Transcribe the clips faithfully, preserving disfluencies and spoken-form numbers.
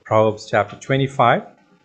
Proverbs chapter twenty-five.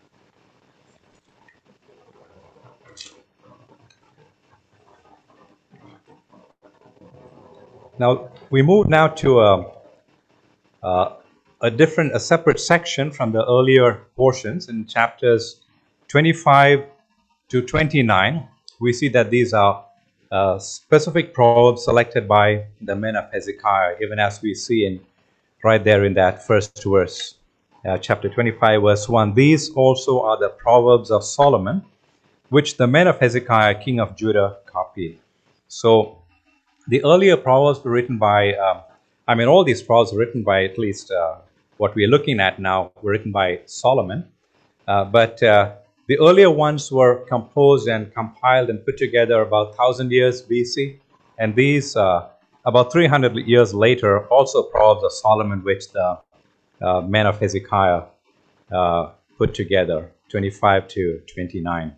Now, we move now to a, a, a different, a separate section from the earlier portions. In chapters twenty-five to twenty-nine, we see that these are uh, specific proverbs selected by the men of Hezekiah, even as we see in right there in that first verse, uh, chapter twenty-five, verse one. These also are the proverbs of Solomon, which the men of Hezekiah, king of Judah, copied. So, the earlier proverbs were written by, um, I mean, all these proverbs were written by at least uh, what we are looking at now were written by Solomon. Uh, but uh, the earlier ones were composed and compiled and put together about one thousand years B C. And these, uh, about three hundred years later, also proverbs of Solomon, which the uh, men of Hezekiah uh, put together, twenty-five to twenty-nine.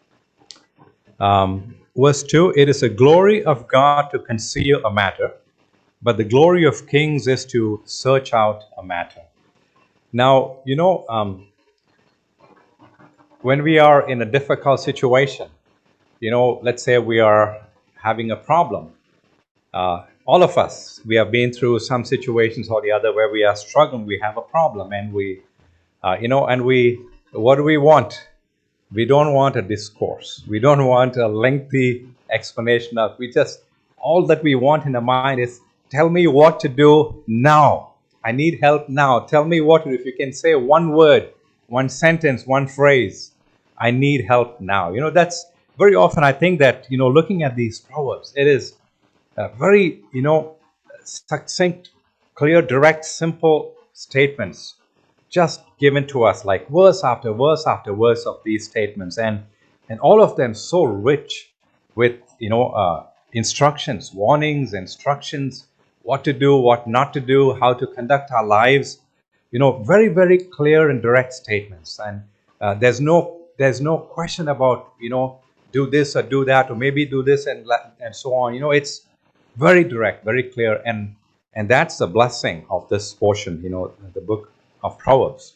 Um, verse two, it is a glory of God to conceal a matter, but the glory of kings is to search out a matter. Now, you know, um, when we are in a difficult situation, you know, let's say we are having a problem. Uh, all of us, we have been through some situations or the other where we are struggling, we have a problem, and we, uh, you know, and we, what do we want? We don't want a discourse. We don't want a lengthy explanation of, we just, all that we want in the mind is, tell me what to do now. I need help now. Tell me what to do. If you can say one word, one sentence, one phrase, I need help now. You know, that's very often I think that, you know, looking at these proverbs, it is uh, very, you know, succinct, clear, direct, simple statements just given to us, like verse after verse after verse of these statements, and and all of them so rich with, you know, uh, instructions, warnings, instructions, what to do, what not to do, how to conduct our lives. You know, very very clear and direct statements, and uh, there's no there's no question about, you know, do this or do that, or maybe do this and and so on. You know, it's very direct, very clear, and and that's the blessing of this portion. You know, the book of Proverbs.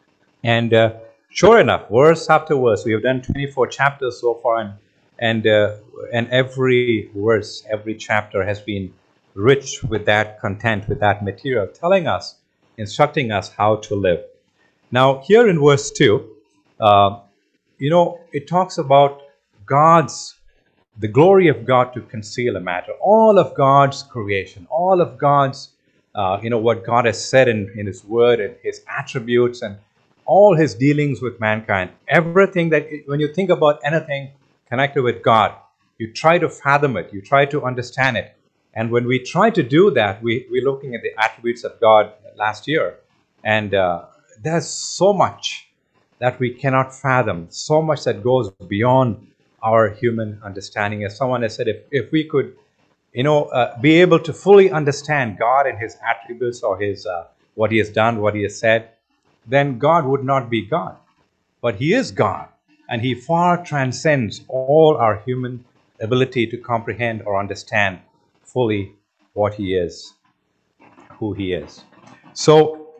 And uh, sure enough, verse after verse, we have done twenty-four chapters so far, and and uh, and every verse, every chapter has been rich with that content, with that material, telling us, instructing us how to live. Now, here in verse two, uh, you know, it talks about God's, the glory of God to conceal a matter. All of God's creation, all of God's Uh, you know, what God has said in, in His Word and His attributes and all His dealings with mankind. Everything that, when you think about anything connected with God, you try to fathom it, you try to understand it. And when we try to do that, we, we're looking at the attributes of God last year. And uh, there's so much that we cannot fathom, so much that goes beyond our human understanding. As someone has said, if, if we could you know, uh, be able to fully understand God and His attributes or His uh, what He has done, what He has said, then God would not be God. But He is God, and He far transcends all our human ability to comprehend or understand fully what He is, who He is. So,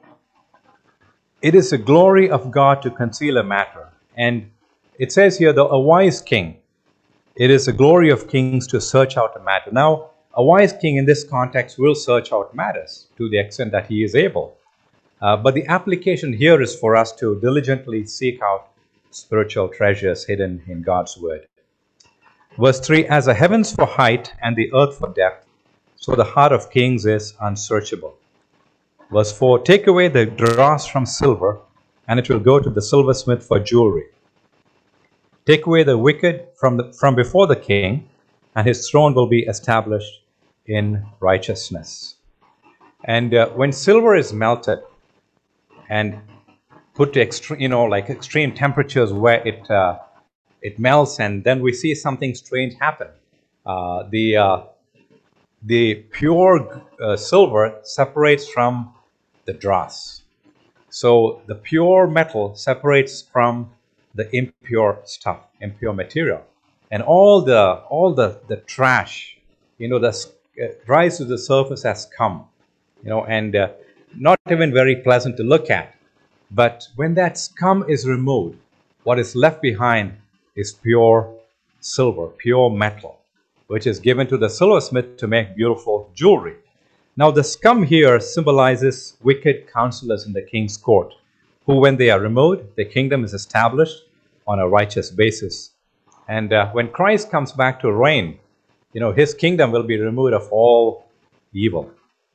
it is the glory of God to conceal a matter. And it says here, the, a wise king, it is the glory of kings to search out a matter. Now, a wise king in this context will search out matters to the extent that he is able. Uh, but the application here is for us to diligently seek out spiritual treasures hidden in God's word. Verse three, as the heavens for height and the earth for depth, so the heart of kings is unsearchable. Verse four, take away the dross from silver, and it will go to the silversmith for jewelry. Take away the wicked from, the, from before the king, and his throne will be established in righteousness. And uh, when silver is melted and put to extreme, you know, like extreme temperatures where it uh, it melts, and then we see something strange happen. Uh, the uh, the pure uh, silver separates from the dross. So the pure metal separates from the impure stuff, impure material, and all the all the the trash, you know, that uh, rise to the surface has come, you know, and uh, not even very pleasant to look at. But when that scum is removed, what is left behind is pure silver, pure metal, which is given to the silversmith to make beautiful jewelry. Now, the scum here symbolizes wicked counselors in the king's court, who, when they are removed, the kingdom is established on a righteous basis. And uh, when Christ comes back to reign, you know, his kingdom will be removed of all evil.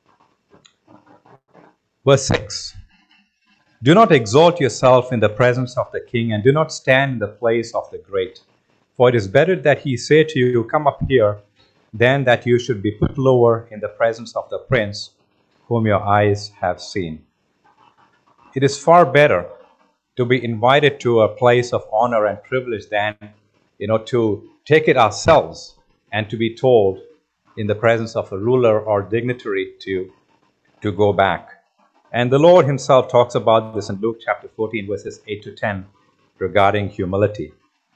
Verse six. Do not exalt yourself in the presence of the king, and do not stand in the place of the great. For it is better that he say to you, come up here, than that you should be put lower in the presence of the prince whom your eyes have seen. It is far better to be invited to a place of honor and privilege than, you know, to take it ourselves and to be told in the presence of a ruler or dignitary to, to go back. And the Lord himself talks about this in Luke chapter fourteen, verses eight to ten, regarding humility.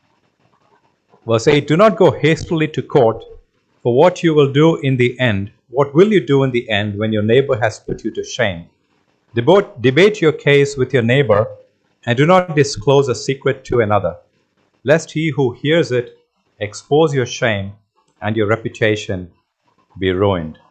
Verse eight, do not go hastily to court, for what you will do in the end, what will you do in the end when your neighbor has put you to shame? Debate, debate your case with your neighbor, and do not disclose a secret to another, lest he who hears it expose your shame and your reputation be ruined.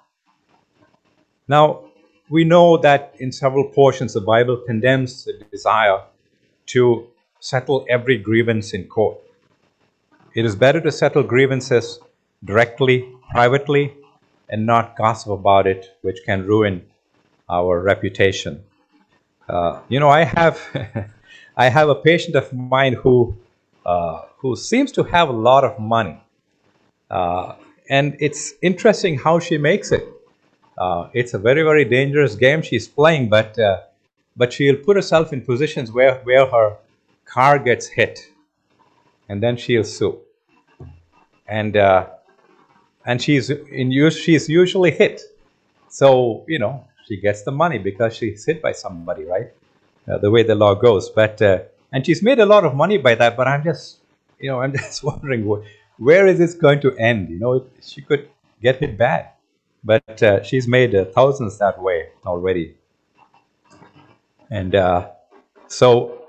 Now, we know that in several portions the Bible condemns the desire to settle every grievance in court. It is better to settle grievances directly, privately, and not gossip about it, which can ruin our reputation. Uh, you know, I have I have a patient of mine who uh, who seems to have a lot of money, uh, and it's interesting how she makes it. Uh, it's a very, very dangerous game she's playing, but uh, but she'll put herself in positions where, where her car gets hit, and then she'll sue. And uh, and she's in use. She's usually hit, so you know she gets the money because she's hit by somebody, right? Uh, the way the law goes. But uh, and she's made a lot of money by that. But I'm just, you know, I'm just wondering wh- where is this going to end? You know, it, she could get hit bad. But uh, she's made uh, thousands that way already. And uh, so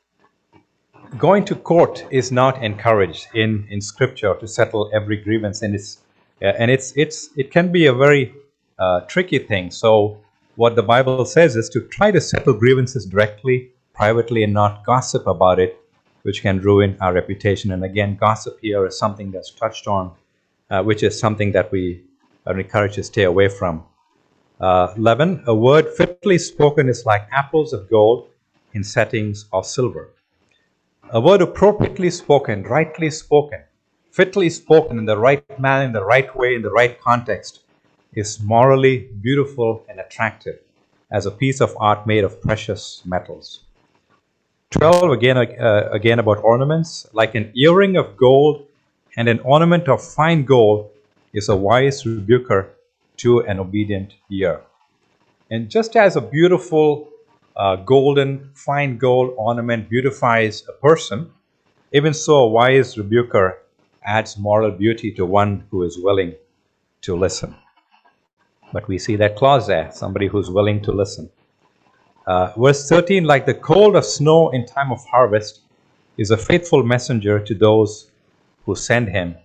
going to court is not encouraged in, in Scripture to settle every grievance. And it's, uh, and it's, it's, it can be a very uh, tricky thing. So what the Bible says is to try to settle grievances directly, privately, and not gossip about it, which can ruin our reputation. And again, gossip here is something that's touched on, uh, which is something that we are encouraged to stay away from. Uh, eleven, a word fitly spoken is like apples of gold in settings of silver. A word appropriately spoken, rightly spoken, fitly spoken in the right manner, in the right way, in the right context, is morally beautiful and attractive as a piece of art made of precious metals. twelve, again, uh, again about ornaments, like an earring of gold and an ornament of fine gold is a wise rebuker to an obedient ear. And just as a beautiful uh, golden, fine gold ornament beautifies a person, even so a wise rebuker adds moral beauty to one who is willing to listen. But we see that clause there, somebody who's willing to listen. Uh, verse thirteen, like the cold of snow in time of harvest, is a faithful messenger to those who send him,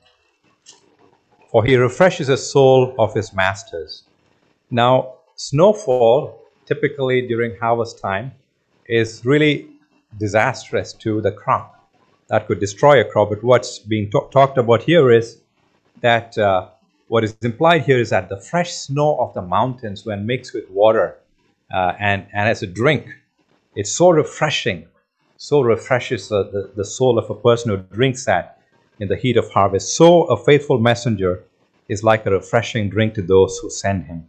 for he refreshes the soul of his masters. Now, snowfall, typically during harvest time, is really disastrous to the crop. That could destroy a crop. But what's being to- talked about here is that uh, what is implied here is that the fresh snow of the mountains, when mixed with water uh, and, and as a drink, it's so refreshing, so refreshes uh, the, the soul of a person who drinks that in the heat of harvest. So a faithful messenger is like a refreshing drink to those who send him.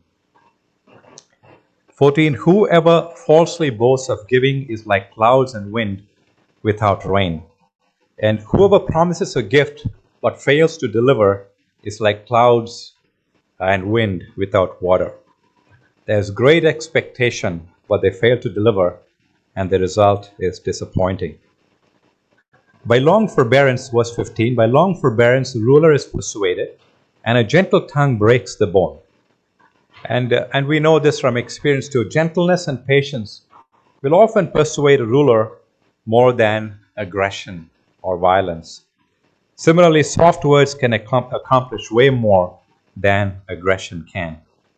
fourteen, whoever falsely boasts of giving is like clouds and wind without rain. And whoever promises a gift but fails to deliver is like clouds and wind without water. There's great expectation, but they fail to deliver, and the result is disappointing. By long forbearance, verse fifteen, by long forbearance the ruler is persuaded, and a gentle tongue breaks the bone. And, uh, and we know this from experience too. Gentleness and patience will often persuade a ruler more than aggression or violence. Similarly, soft words can accom- accomplish way more than aggression can.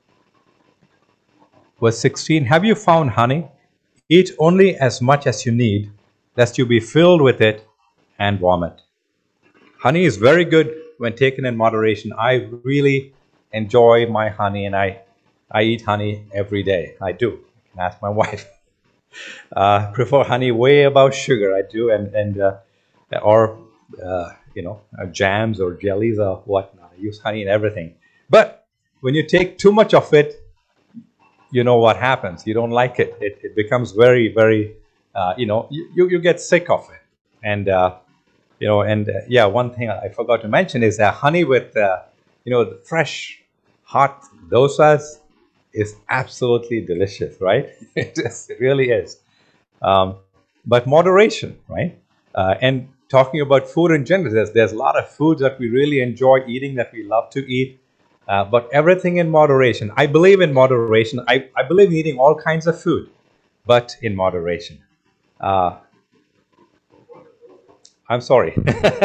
Verse sixteen, have you found honey? Eat only as much as you need, lest you be filled with it and vomit. Honey is very good when taken in moderation. I really enjoy my honey, and I, I eat honey every day. I do. I can ask my wife. Uh, prefer honey way above sugar. I do, and and uh, or uh, you know uh, jams or jellies or whatnot. I use honey in everything. But when you take too much of it, you know what happens. You don't like it. It, it becomes very very uh, you know you, you get sick of it. And uh, you know and uh, yeah, one thing I forgot to mention is that honey with uh, you know the fresh hot dosas is absolutely delicious, right? It just it really is. Um, but moderation, right? Uh, and talking about food in general, there's, there's a lot of foods that we really enjoy eating, that we love to eat, uh, but everything in moderation. I believe in moderation. I, I believe in eating all kinds of food, but in moderation. Uh, I'm sorry.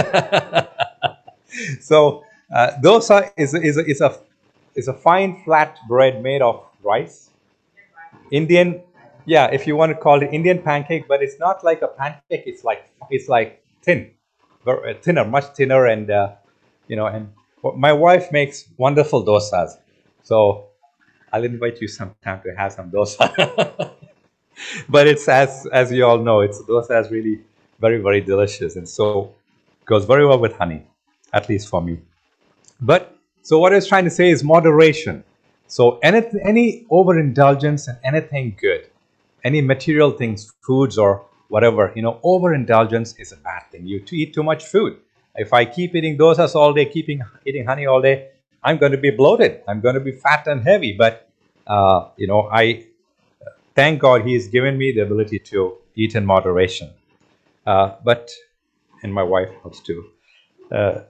So uh, dosa is, is, is, a, is a fine flat bread made of rice. Indian, yeah, if you want to call it Indian pancake, but it's not like a pancake. It's like it's like thin, ver- uh, thinner, much thinner, and uh, you know. And my wife makes wonderful dosas, so I'll invite you sometime to have some dosa. But it's as as you all know, it's dosa is really very very delicious, and so goes very well with honey, at least for me. But so what I was trying to say is moderation. So any any overindulgence in anything good, any material things, foods or whatever, you know, overindulgence is a bad thing. You to eat too much food. If I keep eating dosas all day, keeping eating honey all day, I'm going to be bloated. I'm going to be fat and heavy. But uh, you know, I thank God He's given me the ability to eat in moderation. Uh, but and my wife helps too. Uh,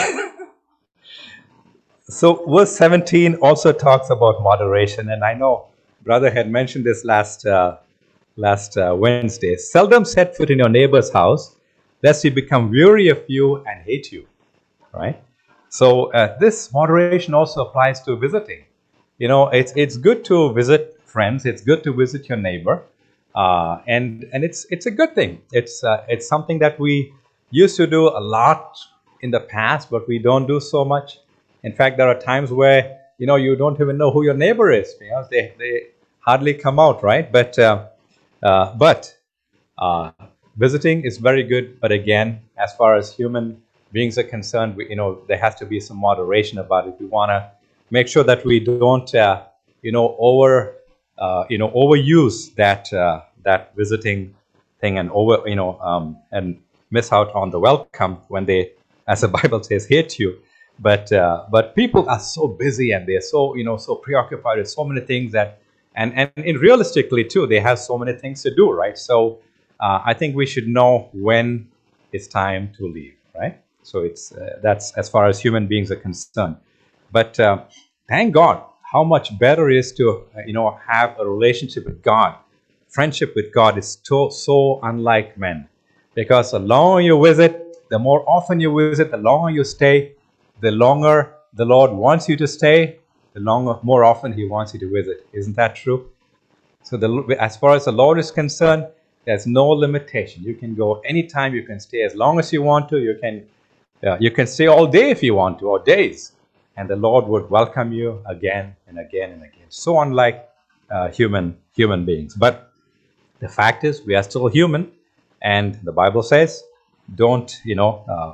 So verse seventeen also talks about moderation, and I know brother had mentioned this last uh, last uh, Wednesday. Seldom set foot in your neighbor's house, lest he become weary of you and hate you. Right. So uh, this moderation also applies to visiting. You know, it's it's good to visit friends. It's good to visit your neighbor, uh, and and it's it's a good thing. It's uh, it's something that we used to do a lot in the past, but we don't do so much. In fact, there are times where you know you don't even know who your neighbor is. You know, they they hardly come out, right? But uh, uh, but uh, visiting is very good, but again, as far as human beings are concerned, we, you know, there has to be some moderation about it. We want to make sure that we don't, uh, you know, over, uh, you know, overuse that uh, that visiting thing and over, you know, um, and miss out on the welcome when they, as the Bible says, hate you. But uh, but people are so busy and they're so you know so preoccupied with so many things that and and in realistically too they have so many things to do, right? So uh, I think we should know when it's time to leave, right? So it's uh, that's as far as human beings are concerned. But uh, thank God, how much better it is to uh, you know have a relationship with God. Friendship with God is so so unlike men, because the longer you visit, the more often you visit, the longer you stay, the longer the Lord wants you to stay, the longer, more often He wants you to visit. Isn't that true? So, the, as far as the Lord is concerned, there's no limitation. You can go anytime. You can stay as long as you want to. You can, uh, you can stay all day if you want to, or days, and the Lord would welcome you again and again and again. So unlike uh, human human beings, but the fact is, we are still human, and the Bible says, "Don't you know." Uh,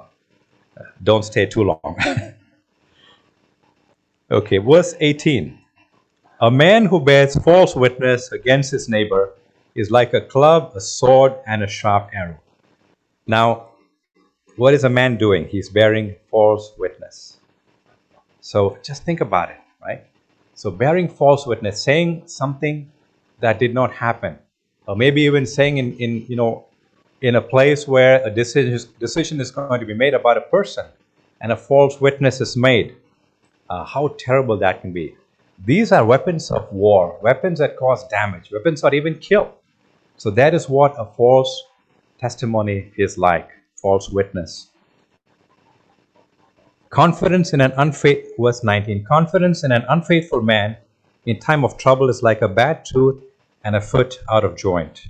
don't stay too long. Okay, verse eighteen. A man who bears false witness against his neighbor is like a club, a sword, and a sharp arrow. Now, what is a man doing? He's bearing false witness. So just think about it, right? So bearing false witness, saying something that did not happen, or maybe even saying in, in you know, in a place where a decision is, decision is going to be made about a person, and a false witness is made. Uh, how terrible that can be. These are weapons of war, weapons that cause damage, weapons that even kill. So that is what a false testimony is like, false witness. Confidence in an unfaithful, verse nineteen, confidence in an unfaithful man in time of trouble is like a bad tooth and a foot out of joint.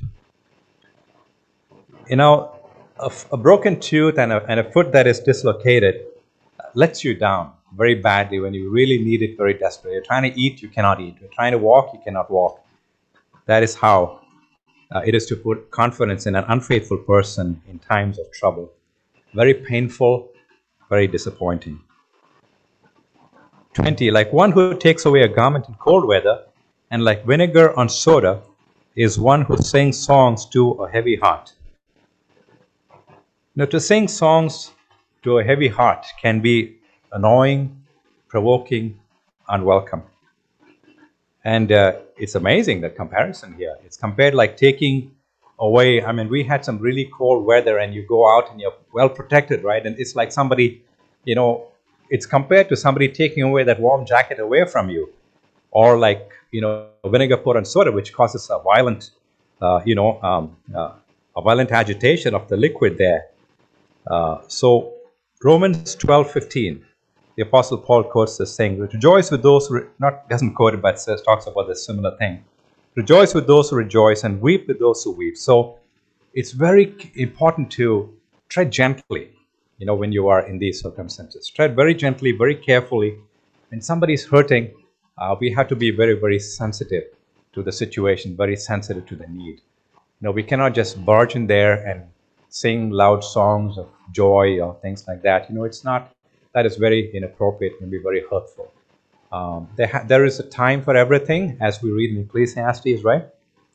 You know, a, a broken tooth and a, and a foot that is dislocated lets you down very badly when you really need it very desperately. You're trying to eat, you cannot eat. You're trying to walk, you cannot walk. That is how uh, it is to put confidence in an unfaithful person in times of trouble. Very painful, very disappointing. twenty, like one who takes away a garment in cold weather, and like vinegar on soda, is one who sings songs to a heavy heart. Now, to sing songs to a heavy heart can be annoying, provoking, unwelcome. And uh, it's amazing, the comparison here. It's compared like taking away, I mean, we had some really cold weather and you go out and you're well protected, right? And it's like somebody, you know, it's compared to somebody taking away that warm jacket away from you. Or like, you know, vinegar poured on soda, which causes a violent, uh, you know, um, uh, a violent agitation of the liquid there. Uh, so Romans twelve fifteen, the Apostle Paul quotes this saying, rejoice with those who, re- not doesn't quote it, but says, talks about this similar thing. Rejoice with those who rejoice and weep with those who weep. So it's very important to tread gently, you know, when you are in these circumstances. Tread very gently, very carefully. When somebody's hurting, uh, we have to be very, very sensitive to the situation, very sensitive to the need. You know, we cannot just barge in there and sing loud songs of joy or things like that. You know, it's not, that is very inappropriate and be very hurtful. Um, there, ha- there is a time for everything, as we read in Ecclesiastes, right?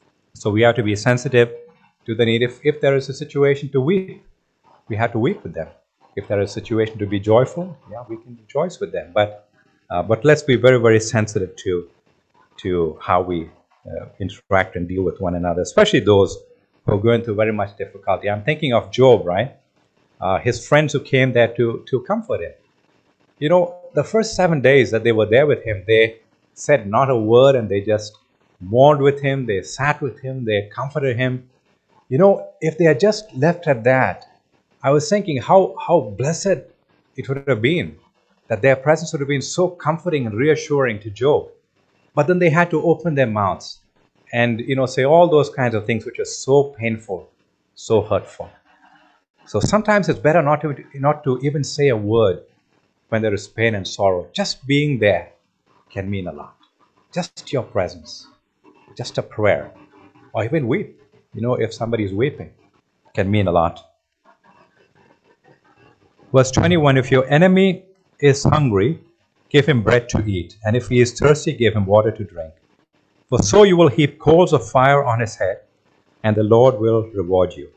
So we have to be sensitive to the need. If, if there is a situation to weep, we have to weep with them. If there is a situation to be joyful, yeah, we can rejoice with them. But uh, but let's be very, very sensitive to, to how we uh, interact and deal with one another, especially those who are going through very much difficulty. I'm thinking of Job, right? Uh, his friends who came there to, to comfort him. You know, the first seven days that they were there with him, they said not a word and they just mourned with him, they sat with him, they comforted him. You know, if they had just left at that, I was thinking how, how blessed it would have been, that their presence would have been so comforting and reassuring to Job. But then they had to open their mouths and, you know, say all those kinds of things which are so painful, so hurtful. So sometimes it's better not to, not to even say a word when there is pain and sorrow. Just being there can mean a lot. Just your presence, just a prayer, or even weep. You know, if somebody is weeping, can mean a lot. Verse twenty-one, if your enemy is hungry, give him bread to eat, and if he is thirsty, give him water to drink. For so you will heap coals of fire on his head, and the Lord will reward you.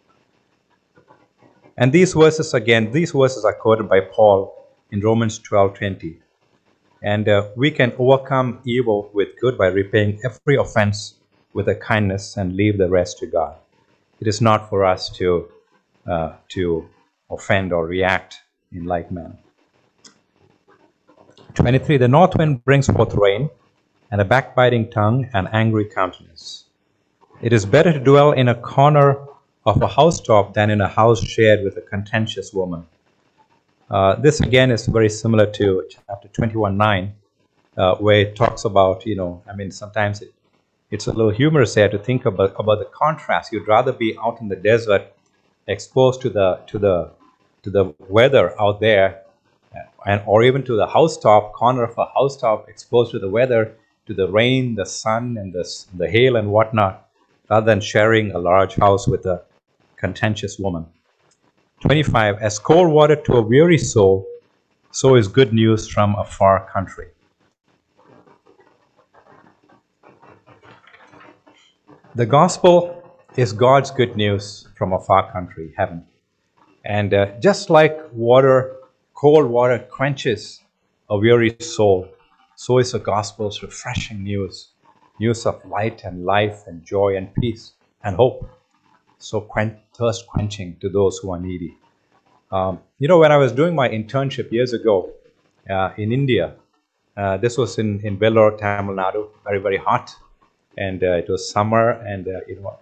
And these verses, again, these verses are quoted by Paul in Romans twelve twenty. And uh, we can overcome evil with good by repaying every offense with a kindness and leave the rest to God. It is not for us to, uh, to offend or react in like manner. twenty-three, the north wind brings forth rain, and a backbiting tongue and angry countenance. It is better to dwell in a corner of a housetop than in a house shared with a contentious woman. Uh, this again is very similar to chapter twenty-one nine, uh, where it talks about, you know, I mean, sometimes it, it's a little humorous here to think about, about the contrast. You'd rather be out in the desert, exposed to the to the to the weather out there, and or even to the housetop, corner of a housetop, exposed to the weather, to the rain, the sun, and the the hail and whatnot, rather than sharing a large house with a contentious woman. twenty-five, as cold water to a weary soul, so is good news from a far country. The gospel is God's good news from a far country, heaven. And uh, just like water, cold water quenches a weary soul, so is the gospel's refreshing news, news of light and life and joy and peace and hope, so quen- thirst quenching to those who are needy. Um, you know, when I was doing my internship years ago uh, in India, uh, this was in, in Vellore, Tamil Nadu, very, very hot. And uh, it was summer, and uh, you know,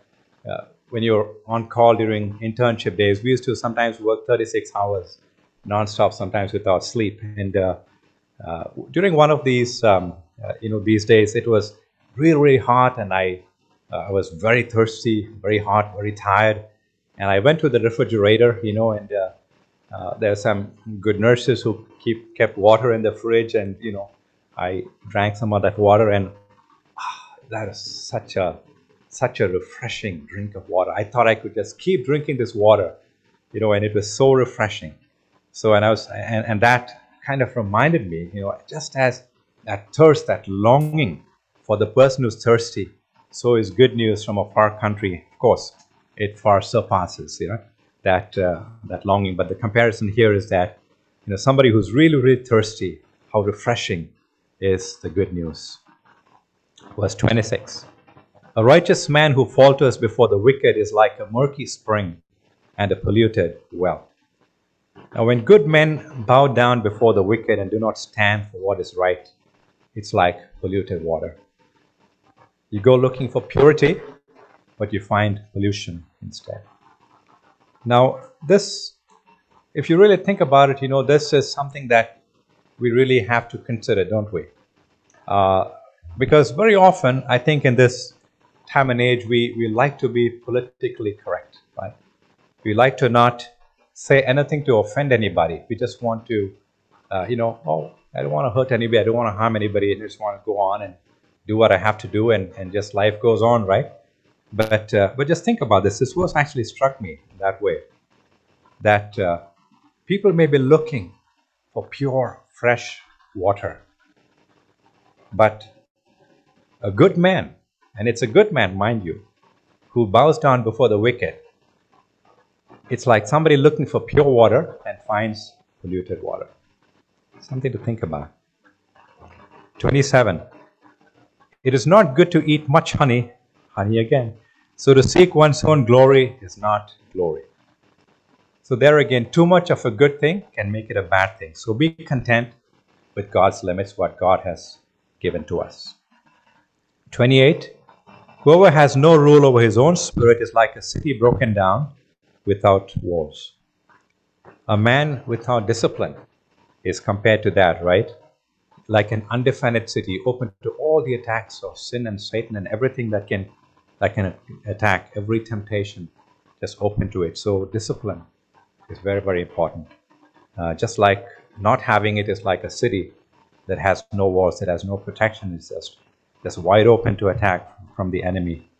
uh, when you're on call during internship days, we used to sometimes work thirty-six hours nonstop, sometimes without sleep. And uh, uh, during one of these, um, uh, you know, these days, it was really, really hot, and I, uh, I was very thirsty, very hot, very tired, and I went to the refrigerator, you know, and uh, uh, there are some good nurses who keep kept water in the fridge, and you know, I drank some of that water, and ah, that is such a such a refreshing drink of water. I thought I could just keep drinking this water, you know, and it was so refreshing. So, and I was, and, and that kind of reminded me, you know, just as that thirst, that longing for the person who's thirsty, so is good news from a far country. Of course, it far surpasses, you know, that uh, that longing. But the comparison here is that, you know, somebody who's really, really thirsty, how refreshing is the good news. Verse twenty-six. A righteous man who falters before the wicked is like a murky spring and a polluted well. Now, when good men bow down before the wicked and do not stand for what is right, it's like polluted water. You go looking for purity, but you find pollution instead. Now, this, if you really think about it, you know, this is something that we really have to consider, don't we? Uh, because very often, I think in this time and age, we, we like to be politically correct, right? We like to not say anything to offend anybody. We just want to, uh, you know, oh, I don't want to hurt anybody. I don't want to harm anybody. I just want to go on and do what I have to do, and, and just life goes on, right? But uh, but just think about this. This verse actually struck me that way, that uh, people may be looking for pure, fresh water, but a good man, and it's a good man, mind you, who bows down before the wicked, it's like somebody looking for pure water and finds polluted water. Something to think about. twenty-seven. It is not good to eat much honey, honey again. So to seek one's own glory is not glory. So there again, too much of a good thing can make it a bad thing. So be content with God's limits, what God has given to us. twenty-eight. Whoever has no rule over his own spirit is like a city broken down without walls. A man without discipline is compared to that, right? Like an undefended city, open to all the attacks of sin and Satan and everything that can that can attack, every temptation, just open to it. So discipline is very, very important. Uh, just like not having it is like a city that has no walls, that has no protection. It's just, just wide open to attack from the enemy